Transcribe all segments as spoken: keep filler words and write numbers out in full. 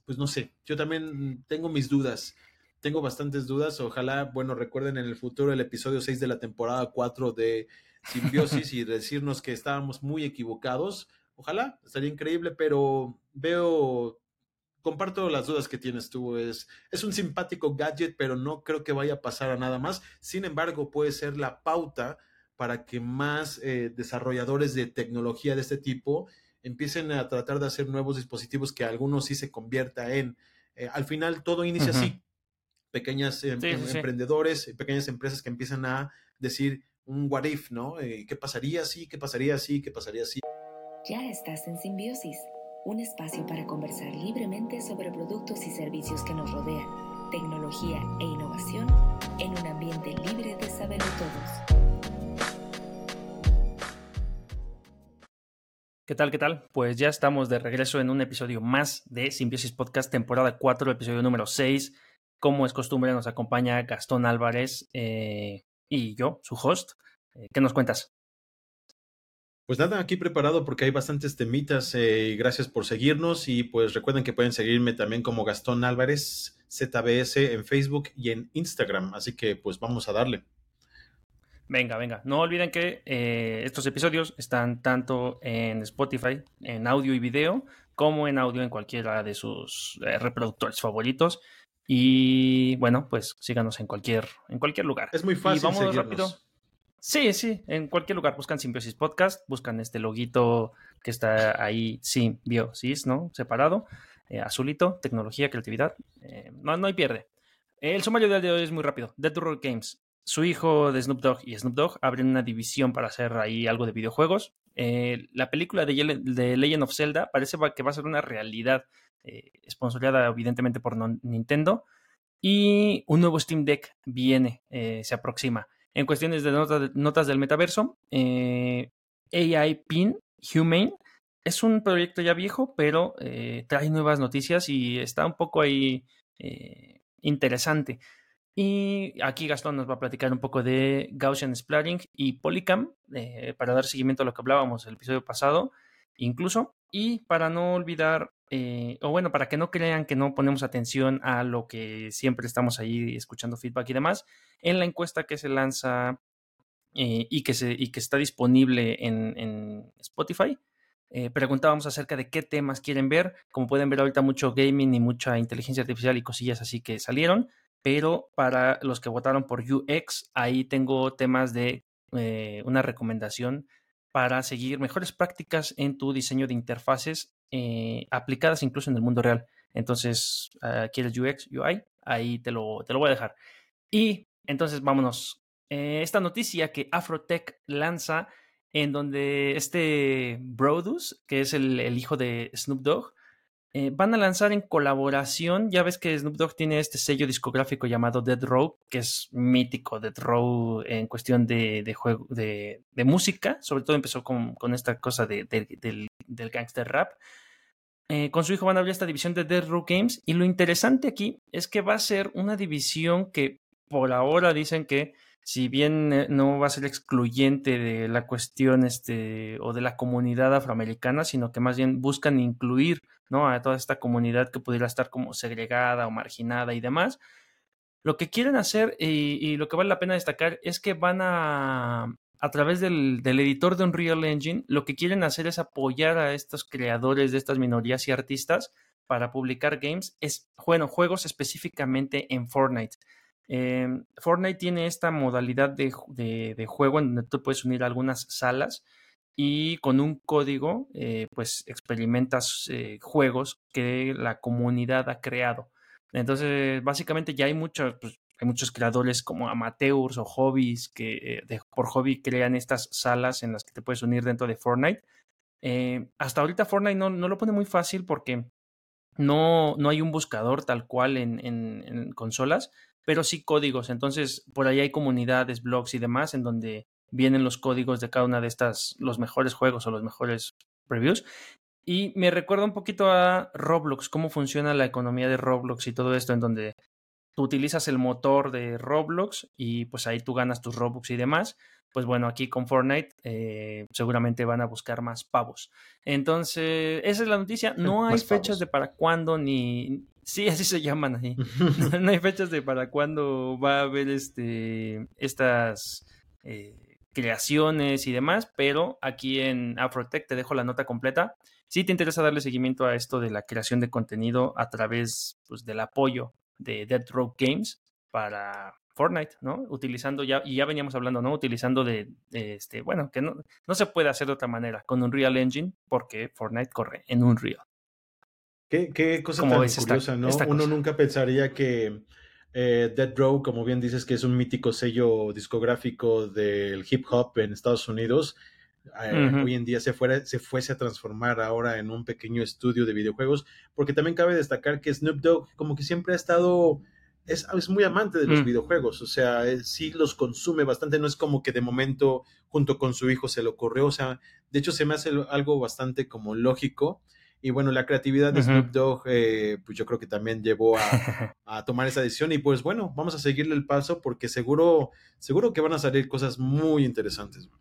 pues no sé, yo también tengo mis dudas. Tengo bastantes dudas. Ojalá, bueno, recuerden en el futuro el episodio seis de la temporada cuatro de Simbiosis y decirnos que estábamos muy equivocados. Ojalá, estaría increíble, pero veo, comparto las dudas que tienes tú. Es, es un simpático gadget, pero no creo que vaya a pasar a nada más. Sin embargo, puede ser la pauta para que más eh, desarrolladores de tecnología de este tipo empiecen a tratar de hacer nuevos dispositivos que algunos sí se convierta en. Eh, al final todo inicia Ujú. así, pequeñas em, Sí, em, sí, sí. emprendedores, pequeñas empresas que empiezan a decir un what if, ¿no? Eh, ¿Qué pasaría si? ¿Qué pasaría si? ¿Qué pasaría si? Ya estás en Simbiosis, un espacio para conversar libremente sobre productos y servicios que nos rodean, tecnología e innovación en un ambiente libre de saberlo todos. ¿Qué tal? ¿Qué tal? Pues ya estamos de regreso en un episodio más de Simbiosis Podcast, temporada cuatro, episodio número seis. Como es costumbre, nos acompaña Gastón Álvarez eh, y yo, su host. Eh, ¿Qué nos cuentas? Pues nada, aquí preparado porque hay bastantes temitas. Eh, gracias por seguirnos y pues recuerden que pueden seguirme también como Gastón Álvarez Z B S en Facebook y en Instagram. Así que pues vamos a darle. Venga, venga. No olviden que eh, estos episodios están tanto en Spotify, en audio y video, como en audio en cualquiera de sus eh, reproductores favoritos. Y bueno, pues síganos en cualquier, en cualquier lugar. Es muy Y fácil vámonos rápido. seguirnos. Sí, sí, en cualquier lugar buscan Simbiosis Podcast, buscan este loguito que está ahí, Simbiosis, ¿no? Separado, eh, azulito, tecnología, creatividad, eh, no, no hay pierde. El sumario del día de hoy es muy rápido. Dead to Roll Games, su hijo de Snoop Dogg y Snoop Dogg abren una división para hacer ahí algo de videojuegos. Eh, la película de, Ye- de Legend of Zelda parece va- que va a ser una realidad, eh, sponsoreada evidentemente por non- Nintendo. Y un nuevo Steam Deck viene, eh, se aproxima. En cuestiones de nota, notas del metaverso, eh, A I Pin Humane es un proyecto ya viejo, pero eh, trae nuevas noticias y está un poco ahí eh, interesante. Y aquí Gastón nos va a platicar un poco de Gaussian Splatting y Polycam, eh, para dar seguimiento a lo que hablábamos el episodio pasado, incluso, y para no olvidar, eh, o bueno, para que no crean que no ponemos atención a lo que siempre estamos ahí escuchando feedback y demás, en la encuesta que se lanza eh, y, que se, y que está disponible en, en Spotify. Eh, preguntábamos acerca de qué temas quieren ver. Como pueden ver ahorita mucho gaming y mucha inteligencia artificial y cosillas así que salieron, pero para los que votaron por U X, ahí tengo temas de eh, una recomendación para seguir mejores prácticas en tu diseño de interfaces eh, aplicadas incluso en el mundo real. Entonces, uh, ¿quieres U X, U I? Ahí te lo, te lo voy a dejar. Y entonces vámonos. Eh, esta noticia que Afrotech lanza, en donde este Brodus, que es el, el hijo de Snoop Dogg, eh, van a lanzar en colaboración. Ya ves que Snoop Dogg tiene este sello discográfico llamado Death Row, que es mítico. Death Row en cuestión de, de juego, de, de música, sobre todo empezó con, con esta cosa de, de, del, del gangster rap. Eh, con su hijo van a abrir esta división de Death Row Games, y lo interesante aquí es que va a ser una división que por ahora dicen que, si bien eh, no va a ser excluyente de la cuestión este, o de la comunidad afroamericana, sino que más bien buscan incluir, ¿no?, a toda esta comunidad que pudiera estar como segregada o marginada y demás. Lo que quieren hacer, y, y lo que vale la pena destacar, es que van a, a través del, del editor de Unreal Engine, lo que quieren hacer es apoyar a estos creadores de estas minorías y artistas para publicar games, es, bueno, juegos específicamente en Fortnite. Eh, Fortnite tiene esta modalidad de, de, de juego en donde tú puedes unir algunas salas y con un código, eh, pues experimentas eh, juegos que la comunidad ha creado. Entonces, básicamente ya hay muchos, pues, hay muchos creadores como amateurs o hobbies que eh, de, por hobby crean estas salas en las que te puedes unir dentro de Fortnite. Eh, hasta ahorita Fortnite no, no, lo pone muy fácil porque no, no hay un buscador tal cual en, en, en consolas, pero sí códigos. Entonces, por ahí hay comunidades, blogs y demás en donde vienen los códigos de cada una de estas, los mejores juegos o los mejores previews. Y me recuerda un poquito a Roblox, cómo funciona la economía de Roblox y todo esto, en donde tú utilizas el motor de Roblox y pues ahí tú ganas tus Robux y demás. Pues bueno, aquí con Fortnite eh, seguramente van a buscar más pavos. Entonces, esa es la noticia. No hay fechas de para cuándo ni... Sí, así se llaman ahí. No, no hay fechas de para cuándo va a haber este, estas eh, creaciones y demás, pero aquí en Afrotech te dejo la nota completa. Si te interesa darle seguimiento a esto de la creación de contenido a través pues, del apoyo de Dead Rogue Games para Fortnite, ¿no? Utilizando ya, y ya veníamos hablando, ¿no? Utilizando de, de este, bueno, que no, no se puede hacer de otra manera con Unreal Engine porque Fortnite corre en Unreal. Qué, qué cosa tan curiosa, esta, ¿no? esta Uno cosa. nunca pensaría que eh, Dead Rogue, como bien dices, que es un mítico sello discográfico del hip hop en Estados Unidos, eh, uh-huh. hoy en día se, fuera, se fuese a transformar ahora en un pequeño estudio de videojuegos, porque también cabe destacar que Snoop Dogg como que siempre ha estado, es, es muy amante de los mm. videojuegos, o sea, él sí los consume bastante, no es como que de momento junto con su hijo se le ocurrió, o sea, de hecho se me hace algo bastante como lógico. Y bueno, la creatividad de uh-huh. Snoop Dogg, eh, pues yo creo que también llevó a, a tomar esa decisión. Y pues bueno, vamos a seguirle el paso porque seguro, seguro que van a salir cosas muy interesantes.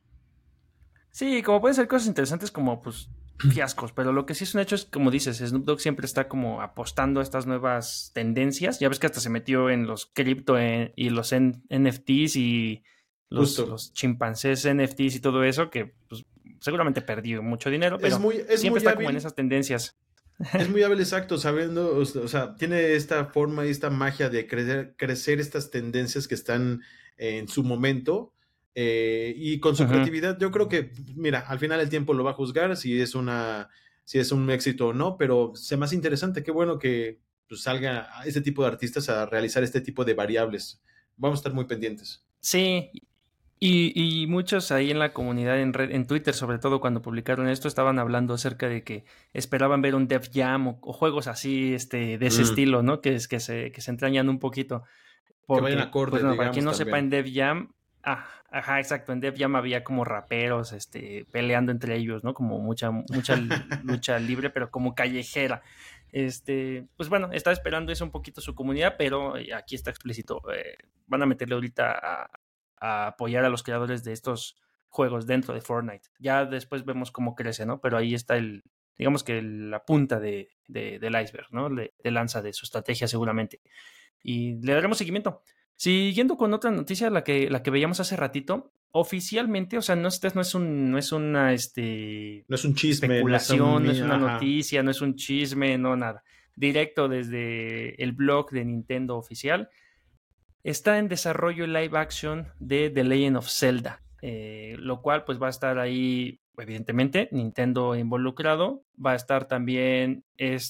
Sí, como pueden ser cosas interesantes como pues fiascos, pero lo que sí es un hecho es, como dices, Snoop Dogg siempre está como apostando a estas nuevas tendencias. Ya ves que hasta se metió en los cripto en, y los N F Ts y los, los chimpancés N F Ts y todo eso, que pues seguramente perdió mucho dinero, pero es muy, es siempre muy está hábil. como en esas tendencias. Es muy hábil, exacto, sabiendo, o sea, tiene esta forma y esta magia de crecer, crecer estas tendencias que están en su momento, eh, y con su uh-huh. creatividad, yo creo que, mira, al final el tiempo lo va a juzgar si es una, si es un éxito o no, pero se me hace interesante, qué bueno que pues, salga este tipo de artistas a realizar este tipo de variables. Vamos a estar muy pendientes. Sí. Y, y muchos ahí en la comunidad, en, red, en Twitter, sobre todo cuando publicaron esto, estaban hablando acerca de que esperaban ver un Def Jam o, o juegos así este, de ese mm. estilo, ¿no? Que, es, que, se, que se entrañan un poquito. Porque, que vayan acorde, pues, no, digamos, para quien no también. sepa, en Def Jam, ah, ajá, exacto, en Def Jam había como raperos este, peleando entre ellos, ¿no? Como mucha, mucha lucha libre, pero como callejera. Este, pues bueno, está esperando eso un poquito su comunidad, pero aquí está explícito. Eh, van a meterle ahorita a a apoyar a los creadores de estos juegos dentro de Fortnite. Ya después vemos cómo crece, ¿no? Pero ahí está el, digamos que la punta de, de, del iceberg, ¿no? De, de lanza de su estrategia seguramente. Y le daremos seguimiento. Siguiendo con otra noticia, la que, la que veíamos hace ratito, oficialmente, o sea, no, este no es un, no es una este, no es un chisme, especulación, no es, un, no es una ajá. noticia, no es un chisme, no nada. Directo desde el blog de Nintendo oficial. Está en desarrollo el live action de The Legend of Zelda, eh, lo cual pues va a estar ahí, evidentemente, Nintendo involucrado. Va a estar también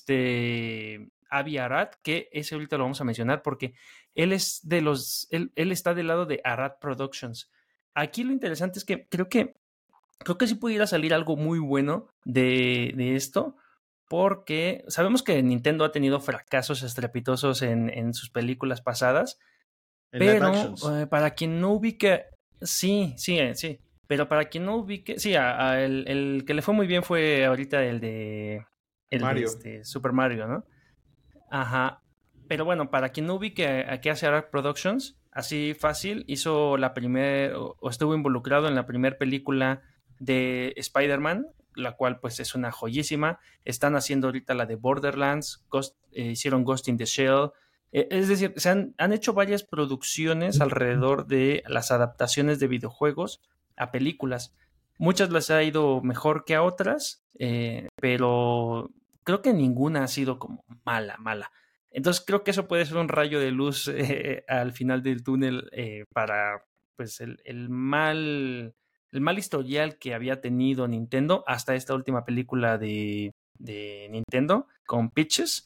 este Avi Arad, que ese ahorita lo vamos a mencionar porque él es de los, él, él está del lado de Arad Productions. Aquí lo interesante es que creo que creo que sí pudiera salir algo muy bueno de, de esto, porque sabemos que Nintendo ha tenido fracasos estrepitosos en, en sus películas pasadas. En pero eh, para quien no ubique, sí, sí, sí, pero para quien no ubique, sí, a, a el, el que le fue muy bien fue ahorita el de, el Mario. de este, Super Mario, ¿no? Ajá, pero bueno, para quien no ubique a, a qué hace Arad Productions, así fácil, hizo la primer, o, o estuvo involucrado en la primera película de Spider-Man, la cual pues es una joyísima. Están haciendo ahorita la de Borderlands, Ghost, eh, hicieron Ghost in the Shell. Es decir, se han, han hecho varias producciones alrededor de las adaptaciones de videojuegos a películas. Muchas les ha ido mejor que a otras, eh, pero creo que ninguna ha sido como mala, mala. Entonces creo que eso puede ser un rayo de luz eh, al final del túnel eh, para pues el, el mal el mal historial que había tenido Nintendo hasta esta última película de, de Nintendo con Peaches.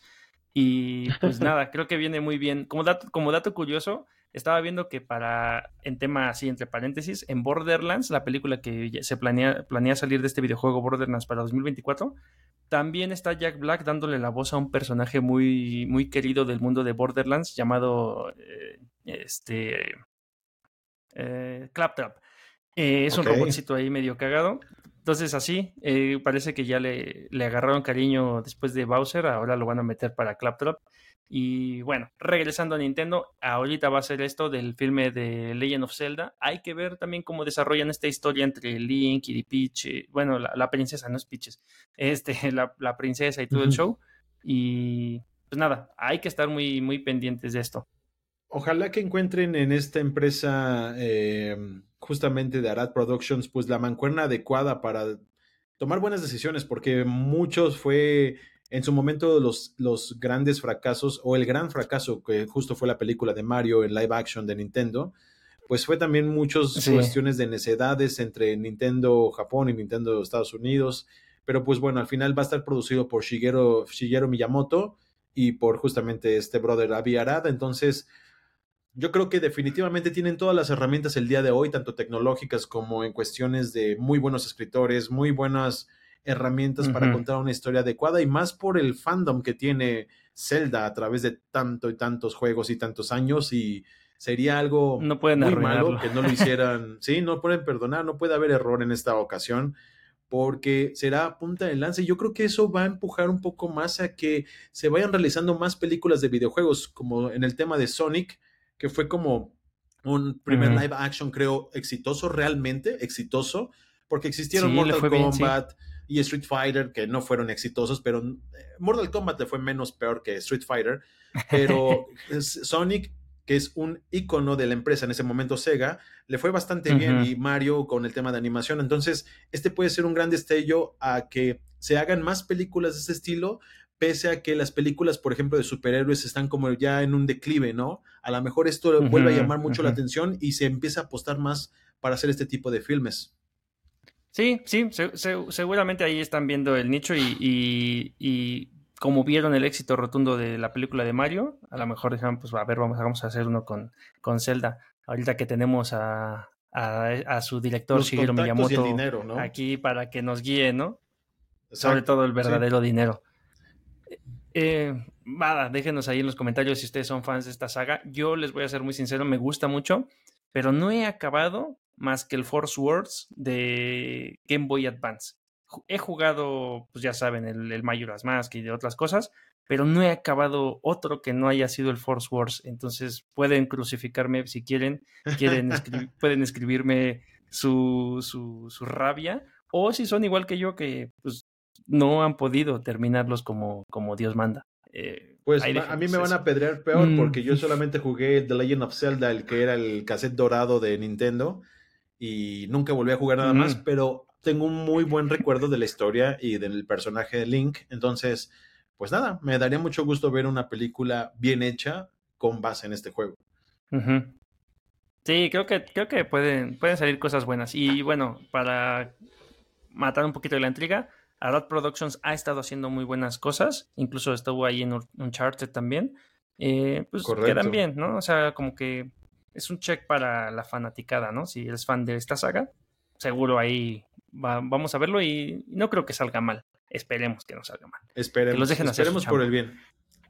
Y pues nada, creo que viene muy bien. Como dato, como dato curioso, estaba viendo que para, en tema así, entre paréntesis, en Borderlands, la película que se planea, planea salir de este videojuego Borderlands para dos mil veinticuatro, también está Jack Black dándole la voz a un personaje muy, muy querido del mundo de Borderlands llamado eh, este eh, Claptrap. Eh, es okay. Un robotcito ahí medio cagado. Entonces así, eh, parece que ya le, le agarraron cariño después de Bowser, ahora lo van a meter para Claptrap. Y bueno, regresando a Nintendo, ahorita va a ser esto del filme de Legend of Zelda. Hay que ver también cómo desarrollan esta historia entre Link y Peach, eh, bueno, la, la princesa, no es Peaches, este, la, la princesa y todo el Ujú. show. Y pues nada, hay que estar muy, muy pendientes de esto. Ojalá que encuentren en esta empresa eh, justamente de Arad Productions pues la mancuerna adecuada para tomar buenas decisiones, porque muchos fue en su momento los, los grandes fracasos o el gran fracaso que justo fue la película de Mario en live action de Nintendo, pues fue también muchas Sí, cuestiones de necedades entre Nintendo Japón y Nintendo Estados Unidos, pero pues bueno, al final va a estar producido por Shigeru, Shigeru Miyamoto y por justamente este brother Avi Arad, entonces yo creo que definitivamente tienen todas las herramientas el día de hoy, tanto tecnológicas como en cuestiones de muy buenos escritores, muy buenas herramientas para ujú. contar una historia adecuada y más por el fandom que tiene Zelda a través de tanto y tantos juegos y tantos años y sería algo No pueden muy malo arruinarlo. que no lo hicieran, sí, no pueden perdonar, no puede haber error en esta ocasión porque será punta de lanza y yo creo que eso va a empujar un poco más a que se vayan realizando más películas de videojuegos, como en el tema de Sonic, que fue como un primer Ujú. live action, creo, exitoso, realmente exitoso, porque existieron Sí, le Mortal fue bien, sí. Kombat y Street Fighter, que no fueron exitosos, pero eh, Mortal Kombat le fue menos peor que Street Fighter, pero es- Sonic, que es un icono de la empresa en ese momento Sega, le fue bastante bien Ujú. y Mario con el tema de animación, entonces este puede ser un gran destello a que se hagan más películas de ese estilo, pese a que las películas, por ejemplo, de superhéroes están como ya en un declive, ¿no? A lo mejor esto Ujú, vuelve a llamar mucho la ujú. atención y se empieza a apostar más para hacer este tipo de filmes. Sí, sí, se- se- seguramente ahí están viendo el nicho y, y, y como vieron el éxito rotundo de la película de Mario, a lo mejor dijeron, pues a ver, vamos, vamos a hacer uno con, con Zelda. Ahorita que tenemos a, a, a su director Los Shigeru contactos y el Miyamoto dinero, ¿no? aquí para que nos guíe, ¿no? Sobre Exacto, todo el sí. verdadero dinero. Eh, nada, déjenos ahí en los comentarios si ustedes son fans de esta saga. Yo les voy a ser muy sincero, me gusta mucho, pero no he acabado más que el Force Wars de Game Boy Advance. Ju- He jugado, pues ya saben, el, el Majora's Mask y de otras cosas, pero no he acabado otro que no haya sido el Force Wars. Entonces pueden crucificarme si quieren, quieren escri- pueden escribirme su, su, su rabia, o si son igual que yo, que pues no han podido terminarlos como, como Dios manda. Eh, Pues ahí va- a mí déjenos me van eso. a pedrear peor Mm, porque yo solamente jugué The Legend of Zelda, el que era el cassette dorado de Nintendo, y nunca volví a jugar nada más, mm, pero tengo un muy buen recuerdo de la historia y del personaje de Link. Entonces, pues nada, me daría mucho gusto ver una película bien hecha con base en este juego. ujú. Sí, creo que, creo que pueden, pueden salir cosas buenas. Y bueno, para matar un poquito de la intriga, Arad Productions ha estado haciendo muy buenas cosas. Incluso estuvo ahí en Un- Uncharted también. Eh, pues quedan Correcto. bien, ¿no? O sea, como que es un check para la fanaticada, ¿no? Si eres fan de esta saga, seguro ahí va- vamos a verlo y no creo que salga mal. Esperemos que no salga mal. Que los Esperemos, dejen hacer su esperemos por el chamba. bien.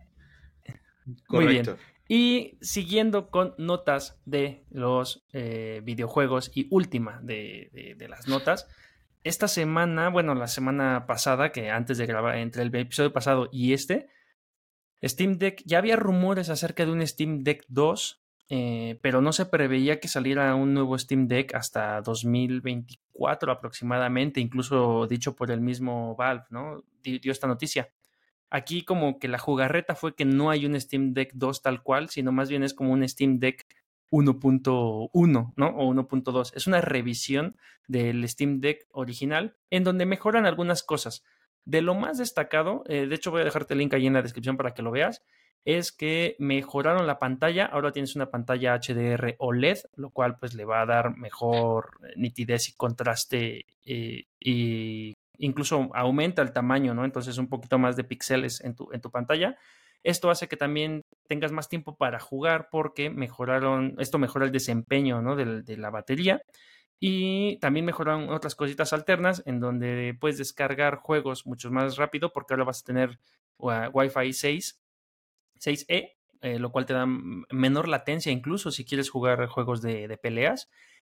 Muy bien. Correcto. Y siguiendo con notas de los eh, videojuegos y última de, de, de las notas, esta semana, bueno, la semana pasada, que antes de grabar, entre el episodio pasado y este, Steam Deck, ya había rumores acerca de un Steam Deck dos, eh, pero no se preveía que saliera un nuevo Steam Deck hasta dos mil veinticuatro aproximadamente, incluso dicho por el mismo Valve, ¿no? Di- Dio esta noticia. Aquí como que la jugarreta fue que no hay un Steam Deck dos tal cual, sino más bien es como un Steam Deck uno punto uno, ¿no? O uno punto dos. Es una revisión del Steam Deck original en donde mejoran algunas cosas. De lo más destacado, eh, de hecho voy a dejarte el link ahí en la descripción para que lo veas, es que mejoraron la pantalla. Ahora tienes una pantalla H D R O L E D, lo cual pues le va a dar mejor nitidez y contraste eh, y incluso aumenta el tamaño, ¿no? Entonces un poquito más de píxeles en tu, en tu pantalla. Esto hace que también tengas más tiempo para jugar porque mejoraron, esto mejora el desempeño, ¿no? de, de la batería y también mejoraron otras cositas alternas en donde puedes descargar juegos mucho más rápido porque ahora vas a tener uh, Wi-Fi seis, seis E, eh, lo cual te da menor latencia incluso si quieres jugar juegos de, de peleas.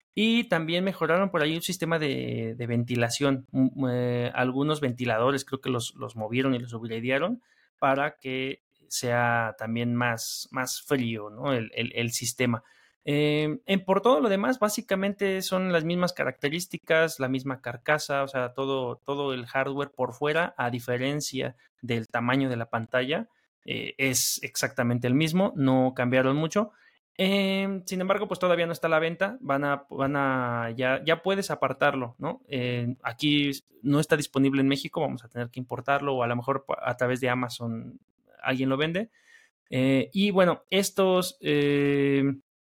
Y también mejoraron por ahí un sistema de, de ventilación. Mm, eh, algunos ventiladores creo que los, los movieron y los upgradearon para que sea también más, más frío, ¿no? el, el, el sistema. Eh, en, por todo lo demás, básicamente son las mismas características, la misma carcasa, o sea, todo, todo el hardware por fuera, a diferencia del tamaño de la pantalla, eh, es exactamente el mismo, no cambiaron mucho. Eh, sin embargo, pues todavía no está a la venta. Van a, van a, ya, ya puedes apartarlo, ¿no? Eh, aquí no está disponible en México, vamos a tener que importarlo o a lo mejor a través de Amazon alguien lo vende. Eh, y bueno, estos, eh,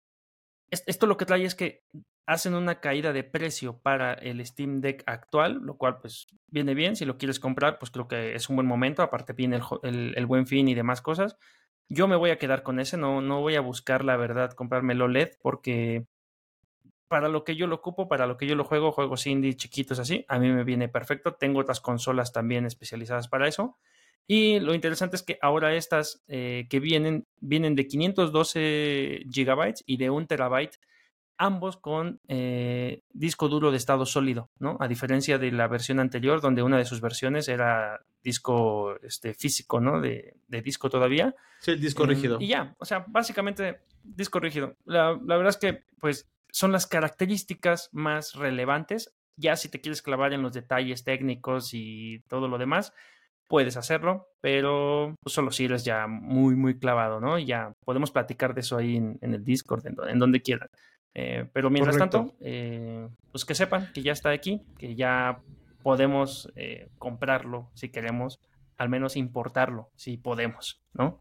esto lo que trae es que hacen una caída de precio para el Steam Deck actual, lo cual pues viene bien. Si lo quieres comprar, pues creo que es un buen momento. Aparte viene el, el, el Buen Fin y demás cosas. Yo me voy a quedar con ese, no, no voy a buscar, la verdad, comprarme el O L E D porque para lo que yo lo ocupo, para lo que yo lo juego, juegos indie chiquitos así, a mí me viene perfecto. Tengo otras consolas también especializadas para eso. Y lo interesante es que ahora estas eh, que vienen, vienen de quinientos doce gigabytes y de un terabyte, ambos con eh, disco duro de estado sólido, ¿no? A diferencia de la versión anterior, donde una de sus versiones era disco este, físico, ¿no? De, de disco todavía. Sí, el disco eh, rígido. Y ya, o sea, básicamente disco rígido. La, la verdad es que, pues, son las características más relevantes. Ya si te quieres clavar en los detalles técnicos y todo lo demás, puedes hacerlo, pero pues, solo si eres ya muy, muy clavado, ¿no? Y ya podemos platicar de eso ahí en, en el Discord, en, en donde quieran. Eh, pero mientras Correcto. tanto, eh, pues que sepan que ya está aquí, que ya podemos eh, comprarlo si queremos, al menos importarlo si podemos, ¿no?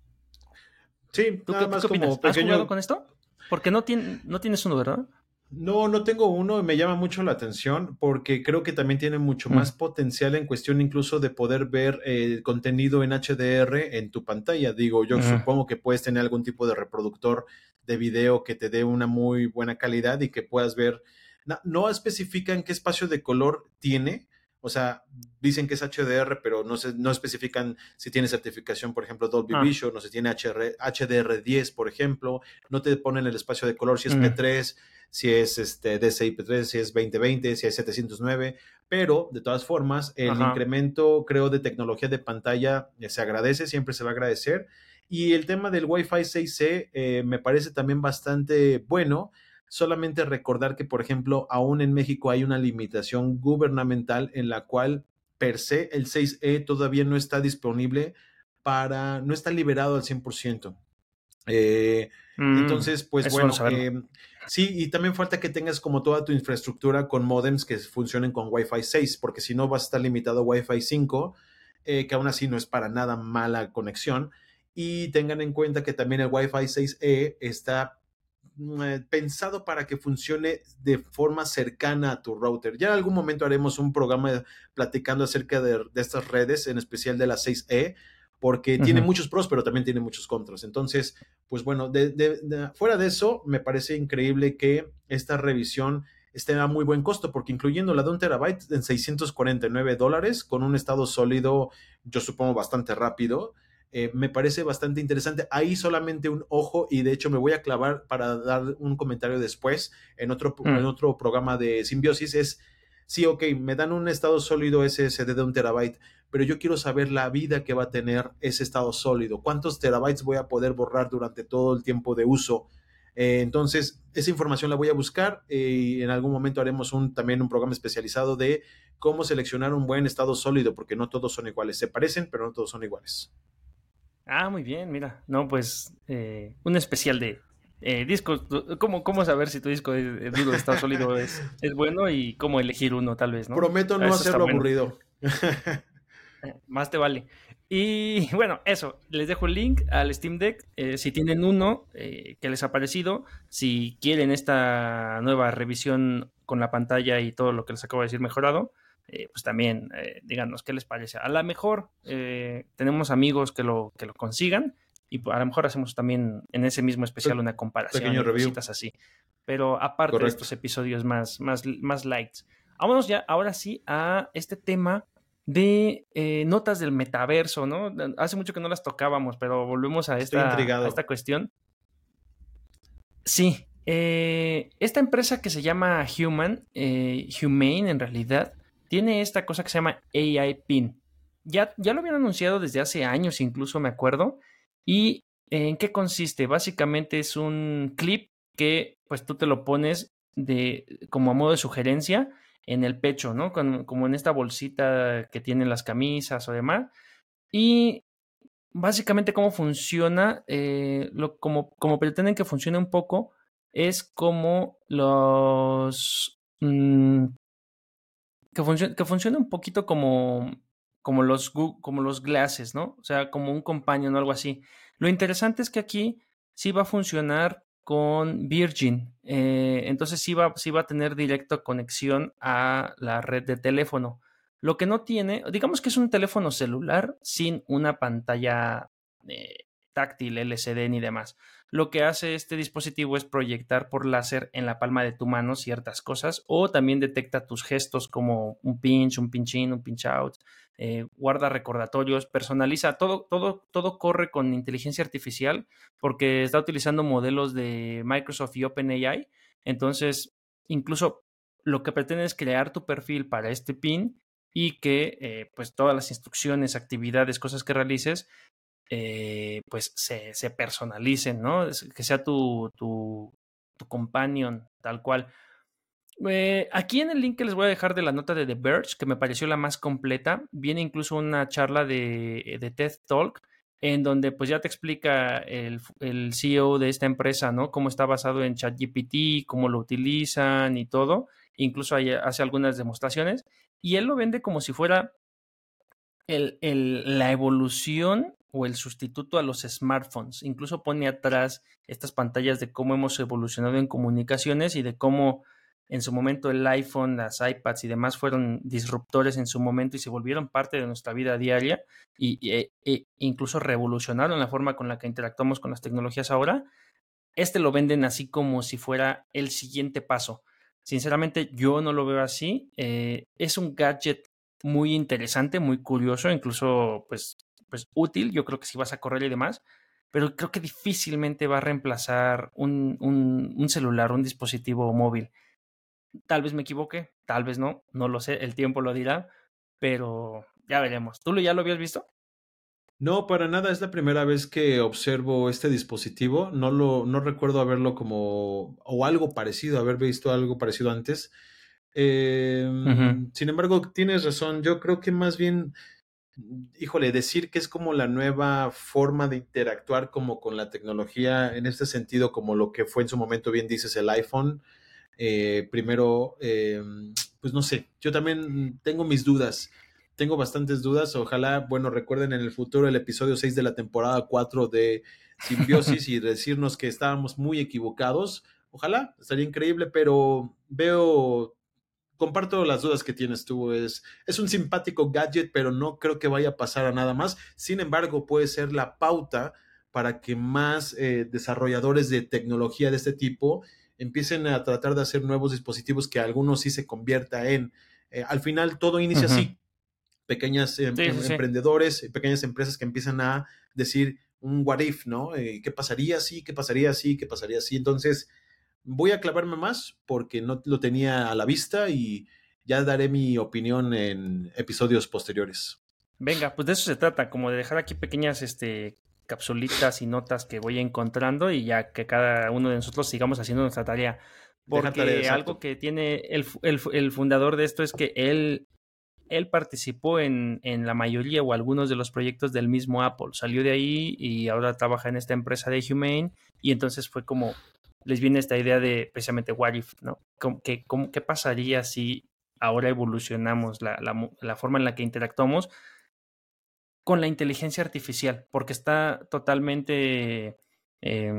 Sí, ¿Tú nada qué, más qué como opinas? pequeño... ¿Has jugado con esto? Porque no, tiene, no tienes uno, ¿verdad? No, no tengo uno y me llama mucho la atención porque creo que también tiene mucho Mm. más potencial en cuestión incluso de poder ver eh, contenido en H D R en tu pantalla. Digo, yo Mm. supongo que puedes tener algún tipo de reproductor de video que te dé una muy buena calidad y que puedas ver. No, no especifican qué espacio de color tiene. O sea, dicen que es H D R, pero no, se, no especifican si tiene certificación, por ejemplo, Dolby Ah. Vision, o si tiene H D R diez, por ejemplo. No te ponen el espacio de color si es Mm. P tres, si es este D C I P tres, si es veinte veinte, si es setecientos nueve, pero de todas formas el Ajá. incremento, creo, de tecnología de pantalla eh, se agradece, siempre se va a agradecer. Y el tema del Wi-Fi seis E eh, me parece también bastante bueno. Solamente recordar que, por ejemplo, aún en México hay una limitación gubernamental en la cual per se el seis E todavía no está disponible para, no está liberado al cien por ciento. Eh, Mm. entonces, pues Es bueno, bueno saberlo. eh, sí, y también falta que tengas como toda tu infraestructura con modems que funcionen con Wi-Fi seis, porque si no vas a estar limitado a Wi-Fi cinco, eh, que aún así no es para nada mala conexión. Y tengan en cuenta que también el Wi-Fi seis E está eh, pensado para que funcione de forma cercana a tu router. Ya en algún momento haremos un programa platicando acerca de, de estas redes, en especial de la seis E, porque uh-huh. tiene muchos pros, pero también tiene muchos contras. Entonces, pues bueno, de, de, de, fuera de eso, me parece increíble que esta revisión esté a muy buen costo, porque incluyendo la de un terabyte en seiscientos cuarenta y nueve dólares, con un estado sólido, yo supongo bastante rápido, eh, me parece bastante interesante. Ahí solamente un ojo, y de hecho me voy a clavar para dar un comentario después en otro, mm. en otro programa de Simbiosis, es, sí, ok, me dan un estado sólido S S D de un terabyte, pero yo quiero saber la vida que va a tener ese estado sólido, cuántos terabytes voy a poder borrar durante todo el tiempo de uso. Eh, entonces, esa información la voy a buscar eh, y en algún momento haremos un, también un programa especializado de cómo seleccionar un buen estado sólido, porque no todos son iguales. Se parecen, pero no todos son iguales. Ah, muy bien, mira. No, pues eh, un especial de eh, discos. ¿Cómo, ¿Cómo saber si tu disco de, duro de estado sólido es, es bueno y cómo elegir uno tal vez, ¿no? Prometo no Eso hacerlo bueno. aburrido. Más te vale. Y bueno, eso, les dejo el link al Steam Deck. Eh, si tienen uno eh, que les ha parecido, si quieren esta nueva revisión con la pantalla y todo lo que les acabo de decir mejorado, eh, pues también eh, díganos qué les parece. A lo mejor eh, tenemos amigos que lo, que lo consigan y a lo mejor hacemos también en ese mismo especial una comparación Pequeño y review. Cositas así. Pero aparte Correcto. de estos episodios más, más, más lights. Vámonos ya ahora sí a este tema de eh, notas del metaverso, ¿no? Hace mucho que no las tocábamos, pero volvemos a esta, a esta cuestión. Sí, Eh, esta empresa que se llama Human, eh, Humane en realidad, tiene esta cosa que se llama A I Pin. Ya, ya lo habían anunciado desde hace años, incluso me acuerdo. ¿Y en qué consiste? Básicamente es un clip que pues tú te lo pones de, como a modo de sugerencia en el pecho, ¿no? Con- como en esta bolsita que tienen las camisas o demás. Y básicamente cómo funciona, eh, lo, como, como pretenden que funcione un poco, es como los... mm, que, funcio- que funcione un poquito como, como, los, gu- como los glasses, ¿no? O sea, como un companion o algo así. Lo interesante es que aquí sí va a funcionar con Virgin. Eh, entonces sí va, sí va a tener directa conexión a la red de teléfono. Lo que no tiene, digamos que es un teléfono celular sin una pantalla eh, táctil, L C D ni demás. Lo que hace este dispositivo es proyectar por láser en la palma de tu mano ciertas cosas o también detecta tus gestos como un pinch, un pinch in, un pinch out, eh, guarda recordatorios, personaliza, todo, todo, todo corre con inteligencia artificial porque está utilizando modelos de Microsoft y OpenAI. Entonces, incluso lo que pretende es crear tu perfil para este pin y que eh, pues todas las instrucciones, actividades, cosas que realices eh, pues se, se, personalicen, ¿no? Que sea tu, tu, tu companion, tal cual. Eh, aquí en el link que les voy a dejar de la nota de The Verge, que me pareció la más completa, viene incluso una charla de, de TED Talk, en donde pues ya te explica el, el C E O de esta empresa, ¿no? Cómo está basado en ChatGPT, cómo lo utilizan y todo. Incluso hay, hace algunas demostraciones. Y él lo vende como si fuera el, el, la evolución o el sustituto a los smartphones. Incluso pone atrás estas pantallas de cómo hemos evolucionado en comunicaciones y de cómo en su momento el iPhone, las iPads y demás fueron disruptores en su momento y se volvieron parte de nuestra vida diaria y, e, e incluso revolucionaron la forma con la que interactuamos con las tecnologías ahora. Este lo venden así como si fuera el siguiente paso. Sinceramente, yo no lo veo así. Eh, es un gadget muy interesante, muy curioso, incluso pues, pues útil. Yo creo que si vas a correr y demás, pero creo que difícilmente va a reemplazar un, un, un celular, un dispositivo móvil. Tal vez me equivoque, tal vez no, no lo sé, el tiempo lo dirá, pero ya veremos. ¿Tú ya lo habías visto? No, para nada, es la primera vez que observo este dispositivo. No lo, no recuerdo haberlo como, o algo parecido, haber visto algo parecido antes. Eh, Uh-huh. Sin embargo, tienes razón. Yo creo que más bien, híjole, decir que es como la nueva forma de interactuar como con la tecnología, en este sentido, como lo que fue en su momento, bien dices, el iPhone. Eh, primero, eh, pues no sé, yo también tengo mis dudas, tengo bastantes dudas. Ojalá, bueno, recuerden en el futuro el episodio seis de la temporada cuatro de Simbiosis y decirnos que estábamos muy equivocados. Ojalá, estaría increíble, pero veo, comparto las dudas que tienes tú. Es, es un simpático gadget, pero no creo que vaya a pasar a nada más. Sin embargo, puede ser la pauta para que más eh, desarrolladores de tecnología de este tipo empiecen a tratar de hacer nuevos dispositivos que algunos sí se convierta en. Eh, al final, todo inicia Uh-huh. así. Pequeñas eh, Sí, sí, sí. emprendedores, pequeñas empresas que empiezan a decir un what if, ¿no? Eh, ¿Qué pasaría si? ¿Qué pasaría si? ¿Qué pasaría si? Entonces, voy a clavarme más porque no lo tenía a la vista y ya daré mi opinión en episodios posteriores. Venga, pues de eso se trata, como de dejar aquí pequeñas este, capsulitas y notas que voy encontrando y ya que cada uno de nosotros sigamos haciendo nuestra tarea. Deja tarea, Porque algo exacto. que tiene el, el, el fundador de esto es que él, él participó en, en la mayoría o algunos de los proyectos del mismo Apple. Salió de ahí y ahora trabaja en esta empresa de Humane y entonces fue como, les viene esta idea de precisamente what if, ¿no? ¿Cómo, qué, cómo, ¿Qué pasaría si ahora evolucionamos la, la, la forma en la que interactuamos con la inteligencia artificial? Porque está totalmente, eh,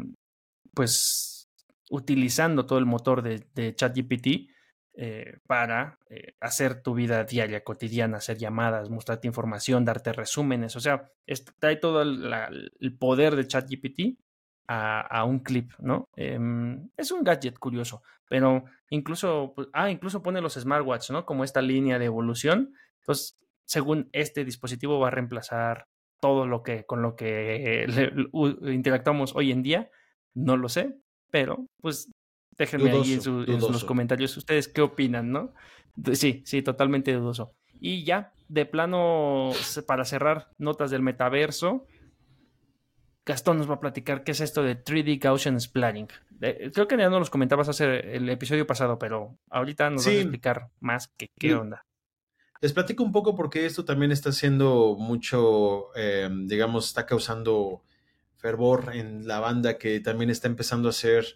pues, utilizando todo el motor de, de ChatGPT eh, para eh, hacer tu vida diaria, cotidiana, hacer llamadas, mostrarte información, darte resúmenes. O sea, es, trae todo el, la, el poder de ChatGPT a, a un clip, ¿no? Eh, es un gadget curioso, pero incluso, pues, ah, incluso pone los smartwatch, ¿no? Como esta línea de evolución. Entonces, según este dispositivo va a reemplazar todo lo que con lo que le, u, interactuamos hoy en día, no lo sé, pero pues déjenme dudoso, ahí en, su, en los comentarios ustedes qué opinan, ¿no? Sí, sí, totalmente dudoso. Y ya, de plano, para cerrar notas del metaverso, Gastón nos va a platicar qué es esto de tres D Gaussian Splatting. Eh, creo que ya no los comentabas hace el episodio pasado, pero ahorita nos sí, vas a explicar más que qué onda. Les platico un poco porque esto también está haciendo mucho, eh, digamos, está causando fervor en la banda que también está empezando a hacer,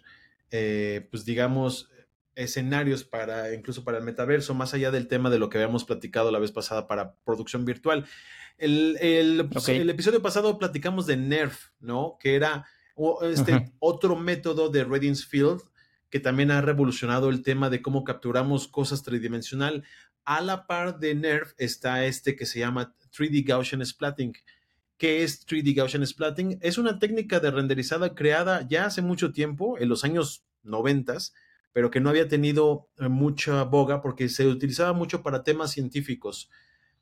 eh, pues digamos, escenarios para, incluso para el metaverso, más allá del tema de lo que habíamos platicado la vez pasada para producción virtual. El, el, okay. el episodio pasado platicamos de Nerf, ¿no? Que era este uh-huh. otro método de Redding's Field que también ha revolucionado el tema de cómo capturamos cosas tridimensional. A la par de Nerf está este que se llama tres D Gaussian Splatting. ¿Qué es tres D Gaussian Splatting? Es una técnica de renderizada creada ya hace mucho tiempo, en los años noventas, pero que no había tenido mucha boga porque se utilizaba mucho para temas científicos.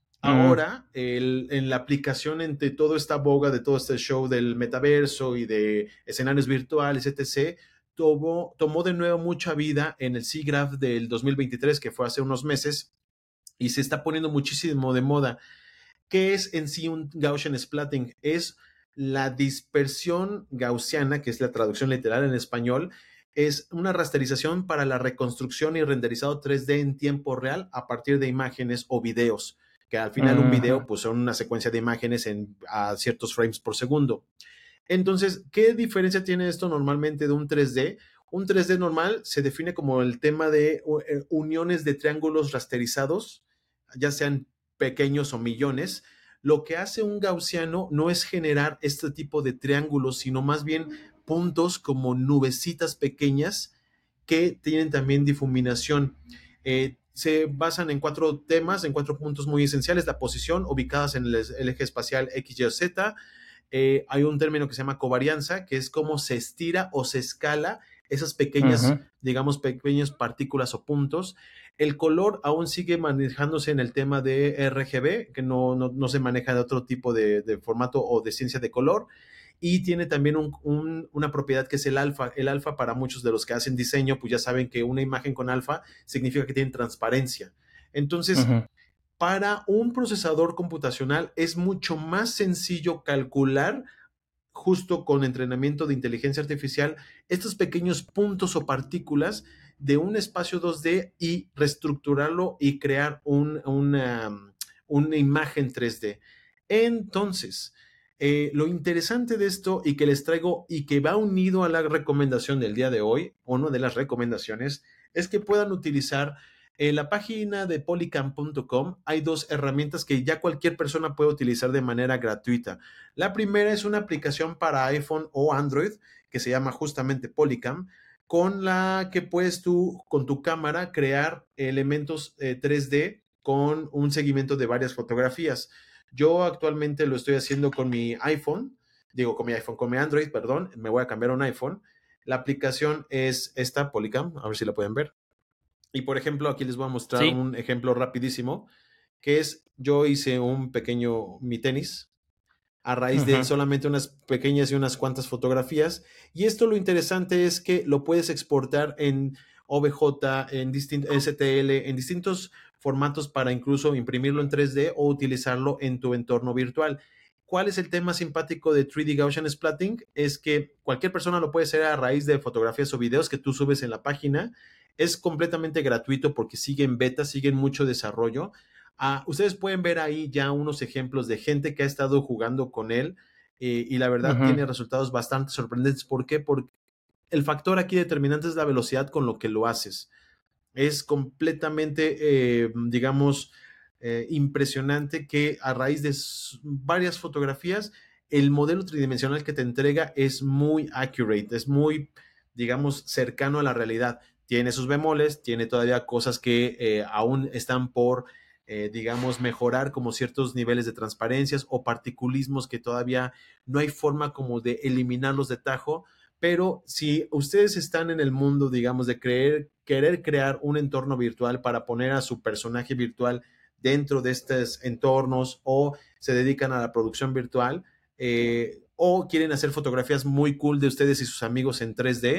Ahora, mm. el, en la aplicación entre toda esta boga de todo este show del metaverso y de escenarios virtuales, etcétera, tomó, tomó de nuevo mucha vida en el SIGGRAPH del dos mil veintitrés, que fue hace unos meses, y se está poniendo muchísimo de moda. ¿Qué es en sí un Gaussian Splatting? Es la dispersión gaussiana, que es la traducción literal en español, es una rasterización para la reconstrucción y renderizado tres D en tiempo real a partir de imágenes o videos, que al final uh-huh. un video pues son una secuencia de imágenes en, a ciertos frames por segundo. Entonces, ¿qué diferencia tiene esto normalmente de un tres D? Un tres D normal se define como el tema de uh, uniones de triángulos rasterizados, ya sean pequeños o millones. Lo que hace un gaussiano no es generar este tipo de triángulos, sino más bien puntos como nubecitas pequeñas que tienen también difuminación. Eh, se basan en cuatro temas, en cuatro puntos muy esenciales: la posición, ubicadas en el, el eje espacial X, Y o Z. Eh, hay un término que se llama covarianza, que es cómo se estira o se escala esas pequeñas, uh-huh. digamos, pequeñas partículas o puntos. El color aún sigue manejándose en el tema de R G B, que no, no, no se maneja de otro tipo de, de formato o de ciencia de color. Y tiene también un, un, una propiedad que es el alfa. El alfa, para muchos de los que hacen diseño, pues ya saben que una imagen con alfa significa que tiene transparencia. Entonces, uh-huh. para un procesador computacional es mucho más sencillo calcular, justo con entrenamiento de inteligencia artificial, estos pequeños puntos o partículas de un espacio dos D y reestructurarlo y crear un, una, una imagen tres D. Entonces, eh, lo interesante de esto y que les traigo y que va unido a la recomendación del día de hoy, una de las recomendaciones, es que puedan utilizar en la página de polycam punto com. Hay dos herramientas que ya cualquier persona puede utilizar de manera gratuita. La primera es una aplicación para iPhone o Android que se llama justamente Polycam, con la que puedes tú, con tu cámara, crear elementos eh, tres D con un seguimiento de varias fotografías. Yo actualmente lo estoy haciendo con mi iPhone, digo con mi iPhone, con mi Android, perdón, me voy a cambiar a un iPhone. La aplicación es esta, Polycam, a ver si la pueden ver. Y por ejemplo, aquí les voy a mostrar sí. un ejemplo rapidísimo, que es, yo hice un pequeño, mi tenis, a raíz uh-huh. de solamente unas pequeñas y unas cuantas fotografías. Y esto lo interesante es que lo puedes exportar en O B J, en distintos S T L, en distintos formatos para incluso imprimirlo en tres D o utilizarlo en tu entorno virtual. ¿Cuál es el tema simpático de tres D Gaussian Splatting? Es que cualquier persona lo puede hacer a raíz de fotografías o videos que tú subes en la página. Es completamente gratuito porque sigue en beta, sigue en mucho desarrollo. Uh, ustedes pueden ver ahí ya unos ejemplos de gente que ha estado jugando con él eh, y la verdad uh-huh. tiene resultados bastante sorprendentes. ¿Por qué? Porque el factor aquí determinante es la velocidad con lo que lo haces. Es completamente, eh, digamos, eh, impresionante que a raíz de varias fotografías el modelo tridimensional que te entrega es muy accurate, es muy, digamos, cercano a la realidad. Tiene sus bemoles, tiene todavía cosas que eh, aún están por, eh, digamos, mejorar, como ciertos niveles de transparencias o particulismos que todavía no hay forma como de eliminarlos de tajo. Pero si ustedes están en el mundo, digamos, de creer, querer crear un entorno virtual para poner a su personaje virtual dentro de estos entornos, o se dedican a la producción virtual, eh, o quieren hacer fotografías muy cool de ustedes y sus amigos en tres D,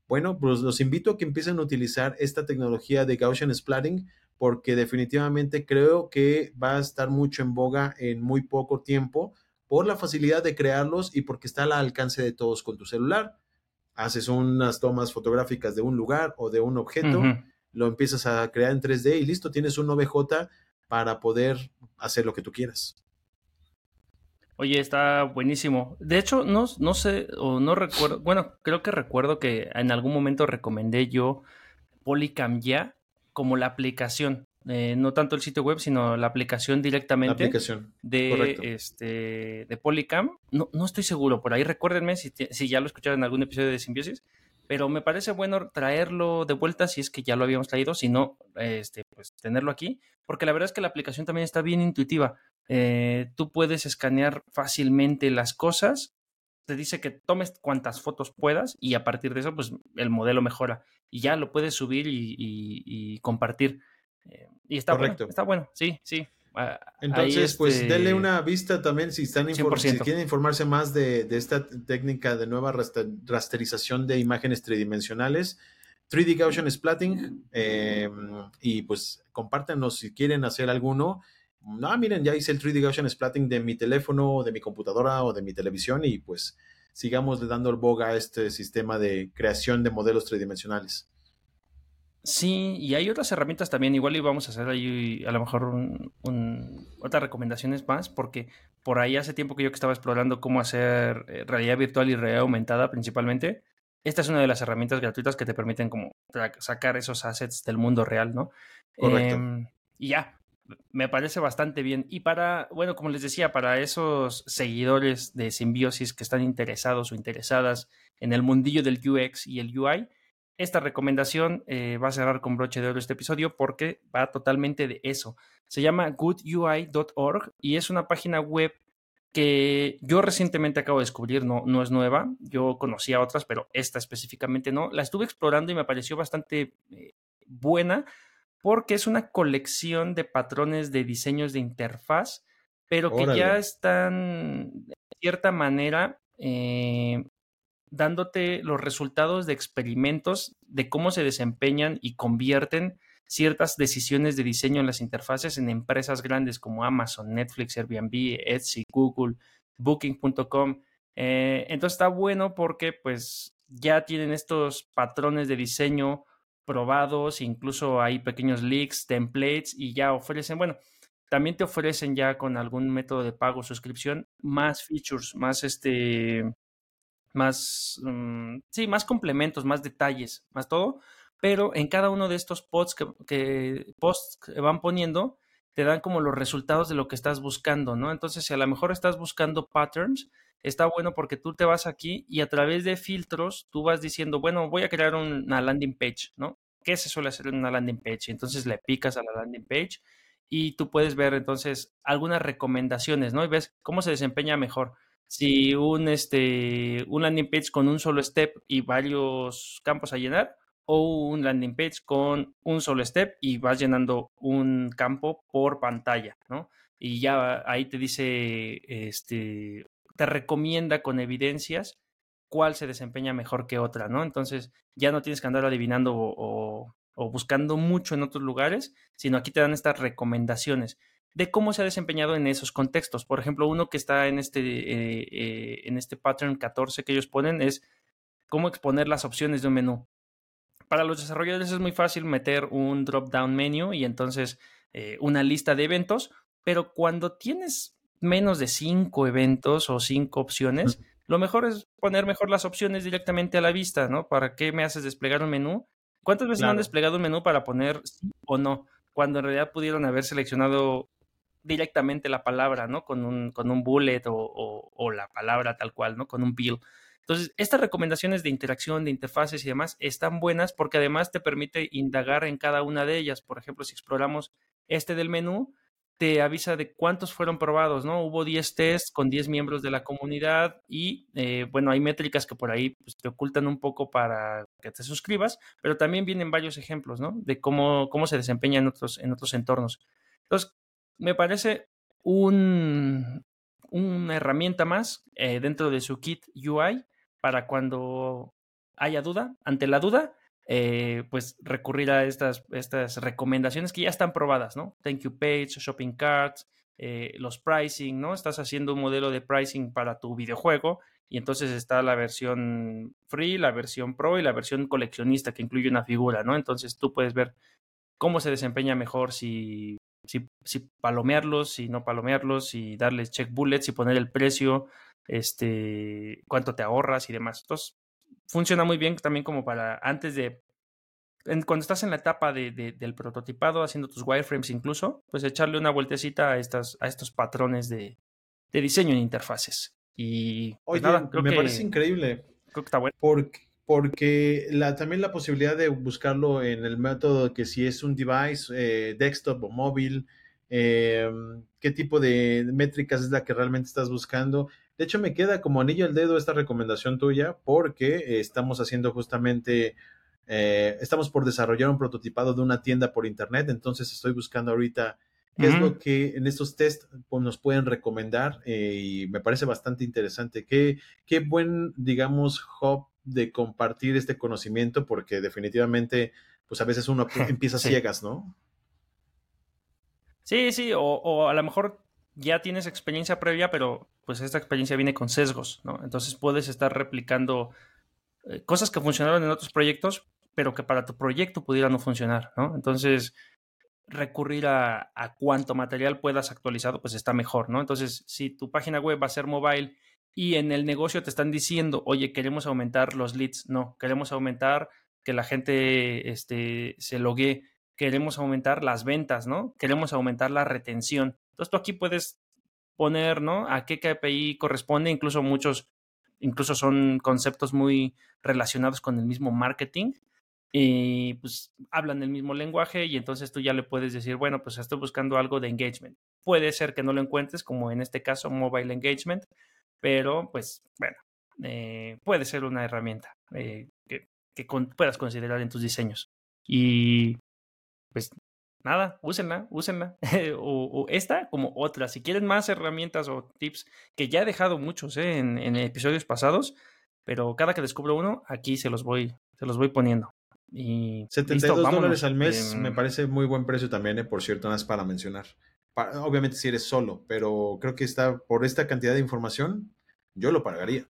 Bueno, pues los invito a que empiecen a utilizar esta tecnología de Gaussian Splatting, porque definitivamente creo que va a estar mucho en boga en muy poco tiempo por la facilidad de crearlos y porque está al alcance de todos con tu celular. Haces unas tomas fotográficas de un lugar o de un objeto, Uh-huh. lo empiezas a crear en tres D y listo, tienes un O B J para poder hacer lo que tú quieras. Oye, está buenísimo. De hecho, no, no sé, o no recuerdo, bueno, creo que recuerdo que en algún momento recomendé yo Polycam ya como la aplicación, eh, no tanto el sitio web, sino la aplicación La directamente aplicación, de, correcto. este, de Polycam. No, no estoy seguro, por ahí recuérdenme si, te- si ya lo escucharon en algún episodio de Simbiosis, pero me parece bueno traerlo de vuelta si es que ya lo habíamos traído, si no, este, pues tenerlo aquí, porque la verdad es que la aplicación también está bien intuitiva. Eh, tú puedes escanear fácilmente las cosas, te dice que tomes cuantas fotos puedas y a partir de eso, pues el modelo mejora y ya lo puedes subir y, y, y compartir. Eh, y está bueno, Correcto. está bueno, sí, sí. Uh, ahí Entonces, pues denle este una vista también si están cien por infor- si ciento. quieren informarse más de, de esta técnica de nueva raster- rasterización de imágenes tridimensionales, tres D Gaussian Splatting, eh, y pues compártanos si quieren hacer alguno. No, miren, ya hice el tres D Gaussian Splatting de mi teléfono, de mi computadora o de mi televisión y pues sigamos dando el boga a este sistema de creación de modelos tridimensionales. Sí, y hay otras herramientas también, igual y vamos a hacer ahí a lo mejor un, un, otras recomendaciones más, porque por ahí hace tiempo que yo que estaba explorando cómo hacer eh, realidad virtual y realidad aumentada principalmente. Esta es una de las herramientas gratuitas que te permiten como sacar esos assets del mundo real, ¿no? Correcto. Eh, y ya, me parece bastante bien. Y para, bueno, como les decía, para esos seguidores de Simbiosis que están interesados o interesadas en el mundillo del U X y el U I, esta recomendación eh, va a cerrar con broche de oro este episodio porque va totalmente de eso. Se llama good U I punto org y es una página web que yo recientemente acabo de descubrir, no, no es nueva, yo conocía otras, pero esta específicamente no. La estuve explorando y me pareció bastante eh, buena porque es una colección de patrones de diseños de interfaz, pero que ya Órale. están de cierta manera eh, dándote los resultados de experimentos de cómo se desempeñan y convierten ciertas decisiones de diseño en las interfaces en empresas grandes como Amazon, Netflix, Airbnb, Etsy, Google, Booking punto com. Eh, entonces está bueno porque pues ya tienen estos patrones de diseño probados, incluso hay pequeños leaks, templates y ya ofrecen, bueno, también te ofrecen ya con algún método de pago o suscripción más features, más este más, um, sí, más complementos, más detalles, más todo, pero en cada uno de estos posts que, que, posts que van poniendo, te dan como los resultados de lo que estás buscando, ¿no? Entonces, si a lo mejor estás buscando patterns, está bueno porque tú te vas aquí y a través de filtros, tú vas diciendo, bueno, voy a crear una landing page, ¿no? ¿Qué se suele hacer en una landing page? Entonces le picas a la landing page y tú puedes ver entonces algunas recomendaciones, ¿no? Y ves cómo se desempeña mejor si un, este, un landing page con un solo step y varios campos a llenar, o un landing page con un solo step y vas llenando un campo por pantalla, ¿no? Y ya ahí te dice, este, te recomienda con evidencias cuál se desempeña mejor que otra, ¿no? Entonces ya no tienes que andar adivinando o, o, o buscando mucho en otros lugares, sino aquí te dan estas recomendaciones de cómo se ha desempeñado en esos contextos. Por ejemplo, uno que está en este, eh, eh, en este pattern catorce que ellos ponen es cómo exponer las opciones de un menú. Para los desarrolladores es muy fácil meter un drop-down menu y entonces eh, una lista de eventos, pero cuando tienes menos de cinco eventos o cinco opciones, lo mejor es poner mejor las opciones directamente a la vista, ¿no? ¿Para qué me haces desplegar un menú? ¿Cuántas veces no han Claro. desplegado un menú para poner sí o no? Cuando en realidad pudieron haber seleccionado directamente la palabra, ¿no? Con un, con un bullet o, o, o la palabra tal cual, ¿no? Con un bill. Entonces, estas recomendaciones de interacción, de interfaces y demás están buenas porque además te permite indagar en cada una de ellas. Por ejemplo, si exploramos este del menú, te avisa de cuántos fueron probados, ¿no? Hubo diez tests con diez miembros de la comunidad y, eh, bueno, hay métricas que por ahí pues, te ocultan un poco para que te suscribas, pero también vienen varios ejemplos, ¿no? De cómo, cómo se desempeña en otros, en otros entornos. Entonces, me parece un, una herramienta más eh, dentro de su kit U I para cuando haya duda, ante la duda, eh, pues recurrir a estas, estas recomendaciones que ya están probadas, ¿no? Thank you page, shopping carts, eh, los pricing, ¿no? Estás haciendo un modelo de pricing para tu videojuego y entonces está la versión free, la versión pro y la versión coleccionista que incluye una figura, ¿no? Entonces tú puedes ver cómo se desempeña mejor si, si, si palomearlos, si no palomearlos, si darles check bullets, si poner el precio, este, cuánto te ahorras y demás. Entonces, funciona muy bien también como para antes de, en, cuando estás en la etapa de, de, del prototipado, haciendo tus wireframes incluso, pues echarle una vueltecita a, estas, a estos patrones de, de diseño en interfaces. Y pues Oye, nada, creo me que, parece increíble. Creo que está bueno. Porque, porque la, también la posibilidad de buscarlo en el método que si es un device, eh, desktop o móvil, eh, qué tipo de métricas es la que realmente estás buscando. De hecho, me queda como anillo al dedo esta recomendación tuya porque eh, estamos haciendo justamente, eh, estamos por desarrollar un prototipado de una tienda por internet, entonces estoy buscando ahorita qué uh-huh. es lo que en estos tests pues, nos pueden recomendar eh, y me parece bastante interesante. Qué, qué buen, digamos, hub de compartir este conocimiento porque definitivamente, pues a veces uno empieza sí. ciegas, ¿no? Sí, sí, o, o a lo mejor ya tienes experiencia previa, pero pues esta experiencia viene con sesgos, ¿no? Entonces puedes estar replicando eh, cosas que funcionaron en otros proyectos, pero que para tu proyecto pudiera no funcionar, ¿no? Entonces, recurrir a, a cuánto material puedas actualizado, pues está mejor, ¿no? Entonces, si tu página web va a ser mobile y en el negocio te están diciendo, oye, queremos aumentar los leads, no, queremos aumentar que la gente este, se loguee, queremos aumentar las ventas, ¿no? Queremos aumentar la retención. Entonces, tú aquí puedes poner, ¿no? A qué K P I corresponde, incluso muchos, incluso son conceptos muy relacionados con el mismo marketing, y pues hablan el mismo lenguaje y entonces tú ya le puedes decir, bueno, pues estoy buscando algo de engagement. Puede ser que no lo encuentres, como en este caso mobile engagement, pero pues bueno, eh, puede ser una herramienta eh, que, que con, puedas considerar en tus diseños. Y pues nada, úsenla, úsenla. o, o esta como otra. Si quieren más herramientas o tips, que ya he dejado muchos eh, en, en episodios pasados, pero cada que descubro uno, aquí se los voy, se los voy poniendo. Y setenta y dos dólares al mes eh, me parece muy buen precio también, eh, por cierto, nada más para mencionar. Para, obviamente si eres solo, pero creo que está por esta cantidad de información, yo lo pagaría.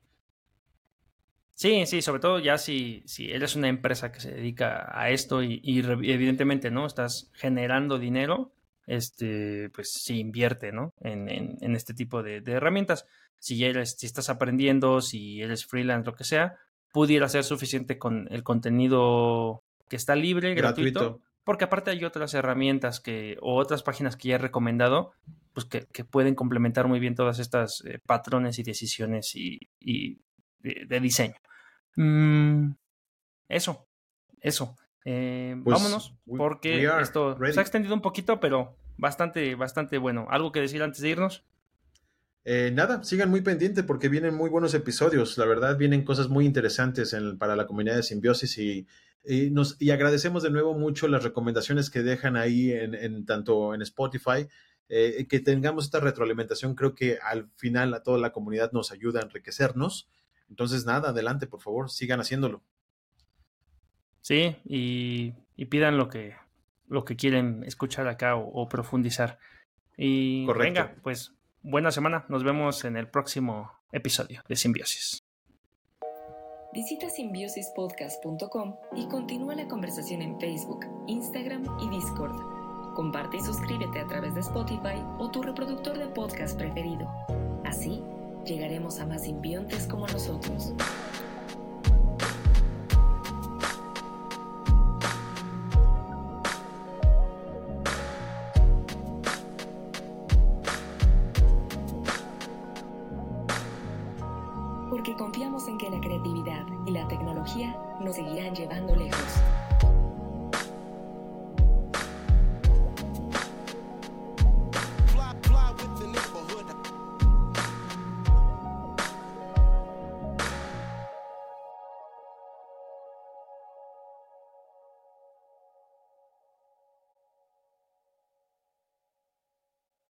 Sí, sí, sobre todo ya si, si eres una empresa que se dedica a esto y, y evidentemente, ¿no? Estás generando dinero, este, pues sí invierte, ¿no? En, en, en este tipo de, de herramientas. Si eres, si estás aprendiendo, si eres freelance, lo que sea, pudiera ser suficiente con el contenido que está libre, gratuito, gratuito, porque aparte hay otras herramientas que o otras páginas que ya he recomendado, pues que, que pueden complementar muy bien todas estas eh, patrones y decisiones y, y de, de diseño. Mm, eso, eso. Eh, pues, vámonos, porque esto ready. Se ha extendido un poquito, pero bastante, bastante bueno. ¿Algo que decir antes de irnos? Eh, nada, sigan muy pendientes porque vienen muy buenos episodios, la verdad vienen cosas muy interesantes en, para la comunidad de Simbiosis y, y, nos, y agradecemos de nuevo mucho las recomendaciones que dejan ahí en, en tanto en Spotify, eh, que tengamos esta retroalimentación, creo que al final a toda la comunidad nos ayuda a enriquecernos, entonces nada, adelante por favor, sigan haciéndolo. Sí, y, y pidan lo que, lo que quieren escuchar acá o, o profundizar. Y correcto. Venga, pues buena semana. Nos vemos en el próximo episodio de Simbiosis. Visita simbiosis podcast punto com y continúa la conversación en Facebook, Instagram y Discord. Comparte y suscríbete a través de Spotify o tu reproductor de podcast preferido. Así, llegaremos a más simbiontes como nosotros. Porque confiamos en que la creatividad y la tecnología nos seguirán llevando lejos.